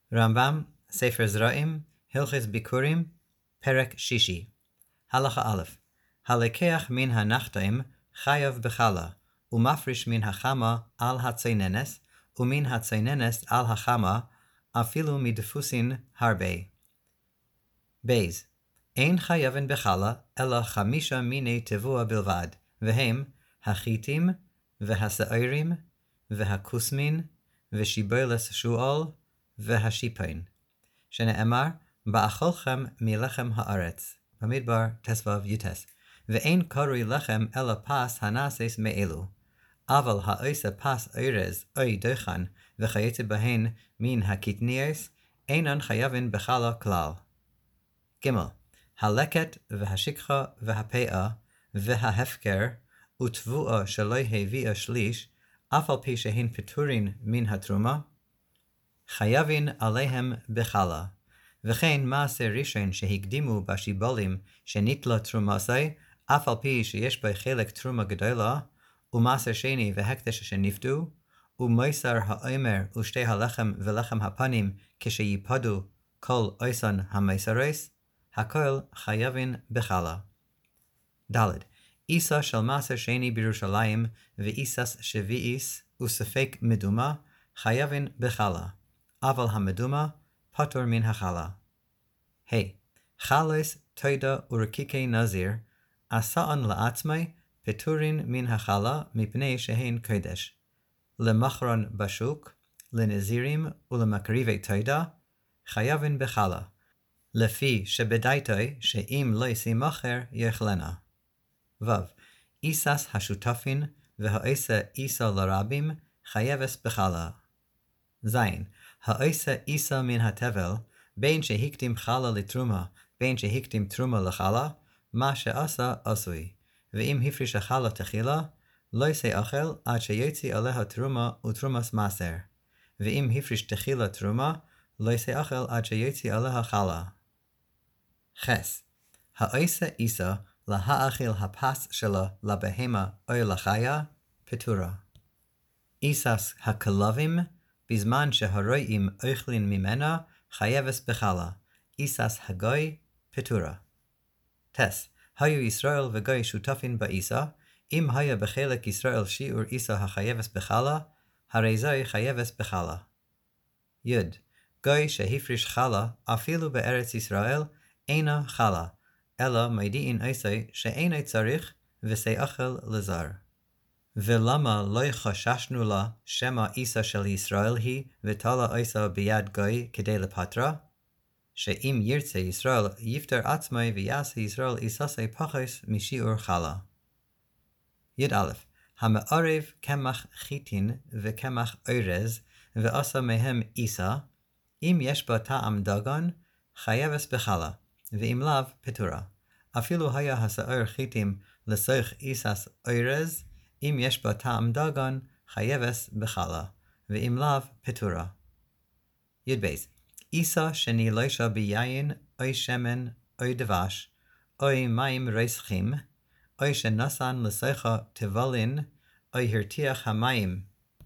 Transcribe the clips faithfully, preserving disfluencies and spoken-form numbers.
רמב"ם, ספר זרעים, הלכות ביקורים, פרק שישי. הלכה א', הלקח מן הנחתים חייב בחלה, ומפריש מן החמה על הציננס, ומן הציננס על החמה, אפילו מדפוסין הרבה. בייז, אין חייבן בחלה, אלא חמישה מיני תבוע בלבד, והם החיטים, והשעירים, והכוסמין, ושיבולס שועל, והשיפין, שנאמר, באכולכם מלחם הארץ, במדבר תסבב יוטס, ואין קרוי לחם אלא פס הנאסס מאלו, אבל העושה פס ארז אוי דוכן, וכיוצא בהן מן הקטניאס, אינן חייבן בחלה כלל. ג' הלקט והשכחה והפאה, וההפקר, ותבואה שלא הביאה שליש, אף על פי שהן פטורין מן התרומה, חייבין עליהם בחלה, וכן מעשה ראשון שהקדימו בשיבולים שניטלה תרומסי, אף על פי שיש בה חלק תרומה גדולה, ומעשר שני והקדש שנפדו, ומייסר האומר ושתי הלחם ולחם הפנים כשיפדו כל אייסן המייסרס, הכל חייבין בחלה. ד' איסה של מעשר שני בירושלים ואיסס שביעיס וספק מדומה חייבין בחלה. אבל המדומה פטור מן החלה. ה. Hey, חלס, תודה ורקיקי נזיר, עשאן לעצמי, פטורין מן החלה מפני שהן קודש. למחרון בשוק, לנזירים ולמקריבי תודה, חייבין בחלה, לפי שבדייתוי שאם לא יסימחר יאכלנה. ו. איסס השותפין והעשה איסה לרבים, חייבס בחלה. זין. העושה איסה מן התבל, בין שהקדים חלה לתרומה, בין שהקדים תרומה לחלה, מה שעשה עשוי. ואם הפריש החלה תחילה, לא יעשה אכל עד שיוציא עליה תרומה ותרומס מעשר. ואם הפריש תחילה תרומה, לא יעשה אכל עד שיוציא עליה חלה. חס. העושה איסה להאכיל הפס שלה לבהמה או לחיה, פטורה. איסס הכלבים, בזמן שהרועים אוכלים ממנה, חייבס בחלה, איסס הגוי, פטורה. תס, היו ישראל וגוי שותפין באיסה, אם היה בחלק ישראל שיעור איסה החייבס בחלה, הרי זוי חייבס בחלה. יוד, גוי שהפריש חלה, אפילו בארץ ישראל, אינה חלה, אלא מיידין איסי שאינה צריך ושאכל לזר. ולמה לא חששנו לה שמה איסה של ישראל היא ותלה איסה ביד גוי כדי לפטרה? שאם ירצה ישראל יפטר עצמי ויעשה ישראל איססי פחס משיעור חלה. י"א המערב קמח חיטין וקמח ארז ועשה מהם איסה, אם יש בה טעם דגן, חייבס בחלה, ואם לאו פטורה. אפילו היה השעיר חיטים לסוך איסס ארז, אם יש בה טעם דגן, חייבס בחלה, ואם לאו פטורה. י"ב איסה שנילשה ביין, אוי שמן, אוי דבש, אוי מים רסכים, אוי שנסן לסוכה תבלין, אוי הרתיח המים,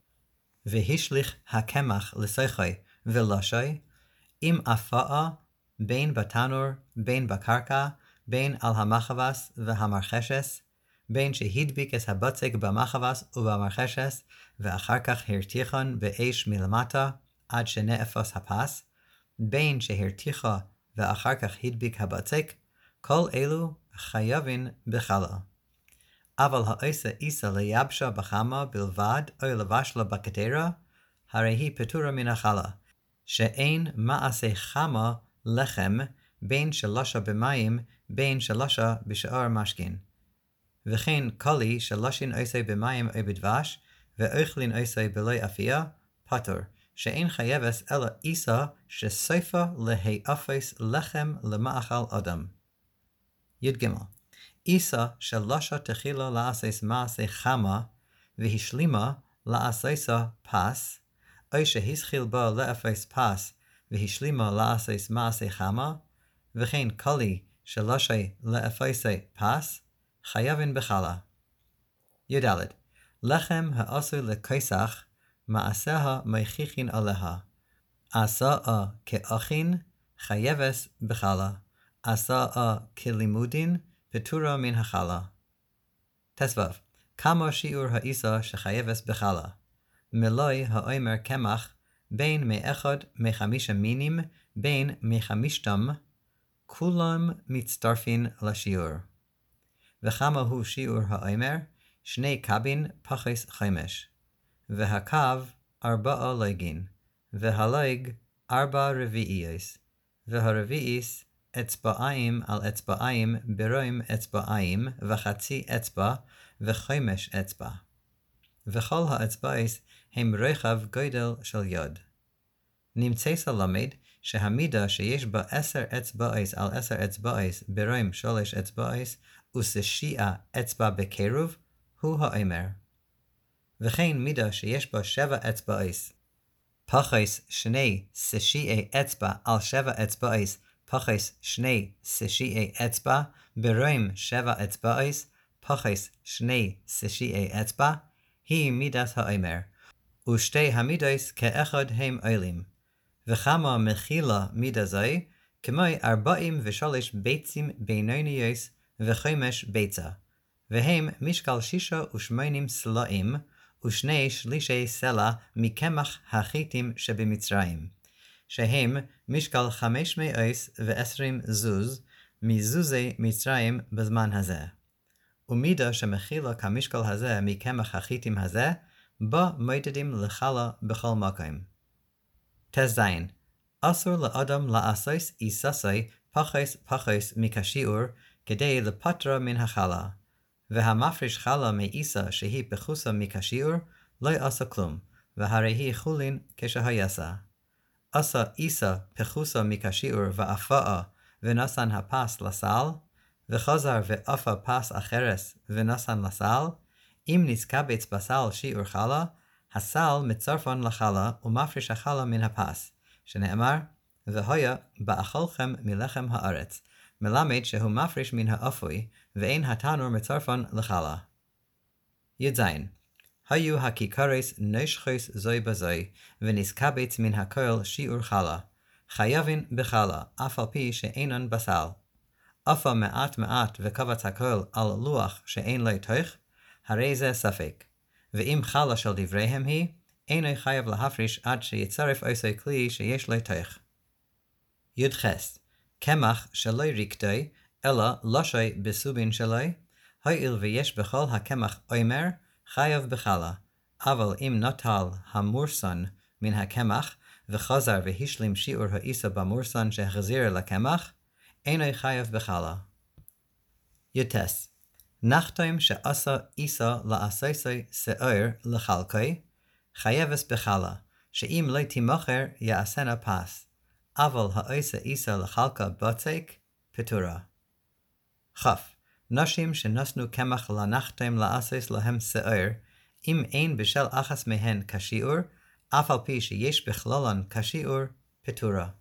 והשליך הקמח לסוכי ולשי, אם אפאה, בין בתנור, בין בקרקע, בין על המחבס והמרחשס, בין שהדביק את הבצק במחבס ובמרחשס, ואחר כך הרתיחן באש מלמטה, עד שנאפס הפס, בין שהרתיחה ואחר כך הדביק הבצק, כל אלו חייבין בחלה. אבל העושה איסה ליבשה בחמה בלבד, או לבשלה בקטרה, הרי היא פטורה מן החלה, שאין מעשה חמה לחם, בין שלשה במים, בין שלשה בשאר משכין. וכן כלי שלשין עושה במים או בדבש, ואוכלין עושה בלא אפיה, פטור, שאין חייבס אלא איסה שסופה להאפס לחם למאכל אדם. י"ג איסה שלשה תחילה לעשס מעשה חמה, והשלימה לעשסה פס, או שהסחיל בה לאפס פס, והשלימה לעשס מעשה חמה, וכן כלי שלשה לאפסי פס, חייבין בחלה. י"ד לחם העשוי לקסח, מעשיה מייחיכין עליה, עשאה כאחין, חייבס בחלה. עשאה כלימודין, פטורה מן החלה. תסבב, כמה שיעור האיסה שחייבס בחלה? מלוי האומר קמח, בין מאחד מחמישה מינים, בין מחמישתם, כולם מצטרפין לשיעור. וכמה הוא שיעור האומר? שני קבין פחס חמש. והקו ארבעה לוגין. והלוג ארבע רביעיוס. והרביעיס אצבעיים על אצבעיים ברוים אצבעיים וחצי אצבע וחמש אצבע. וכל האצבעיס הם רחב גודל של יד. נמצא סלמד שהמידה שיש בה עשר אצבעיס על עשר אצבעיס ברוים שלוש אצבעיס וששיעה אצבע בקירוב הוא האומר. וכן מידה שיש בה שבע אצבעיס פחס שני ששיעי אצבע על שבע אצבעיס פחס שני ששיעי אצבע ברוים שבע אצבעיס פחס שני ששיעי אצבע היא מידת האומר, ושתי המידות כאחד הם עולים. וכמה מכילה מידה זו, כמו ארבעים ושלוש ביצים בינוניות וחמש ביצה, והם משקל שישה ושמונים סלעים, ושני שלישי סלע מקמח החיטים שבמצרים, שהם משקל חמש מאות ועשרים זוז מזוזי מצרים בזמן הזה. ומידה שמכילה כמשקל הזה מקמח החיטים הזה, בו מודדים לחלה בכל מקום. תזיין, אסור לאדם לעשוס איססי פחס פחס מכשיעור כדי לפטרה מן החלה, והמפריש חלה מאיסה שהיא פחוסה מכשיעור לא עשה כלום, והרי היא חולין כשהייסה. עשה איסה פחוסה מכשיעור ואפאה ונסן הפס לסל, וחזר ואפה פס אחרס ונסן לסל, אם נזקבץ בסל שיעור חלה, הסל מצרפון לחלה ומפריש החלה מן הפס, שנאמר, והיה באכלכם מלחם הארץ, מלמד שהוא מפריש מן האפוי, ואין התנור מצרפון לחלה. ידזין, היו הכיכרס נשחוס זוי בזוי, ונזקבץ מן הכל שיעור חלה, חייבין בחלה, אף על פי שאינן בסל. אפה מעט מעט וקבץ הכל על לוח שאין לו תוך, הרי זה ספק. ואם חלה של דבריהם היא, אינו חייב להפריש עד שיצרף עושה כלי שיש לו תוך. ידחס, קמח שלא ריקטוי, אלא לשוי בסובין שלוי, הואיל ויש בכל הקמח אומר, חייב בחלה, אבל אם נטל המורסון מן הקמח, וחזר והשלים שיעור האיסה במורסון שהחזיר לקמח, אינו חייב בחלה. יטס, נחתום שעשה איסה לעשייסי שעור לחלקוי, חייבס בחלה, שאם לא תימוכר יעשנה פס, אבל העושה איסה לחלקה בצק, פטורה. חף, נשים שנשנו קמח לנחתום לעשייס להם שעור, אם אין בשל אחס מהן כשיעור, אף על פי שיש בכללן כשיעור, פטורה.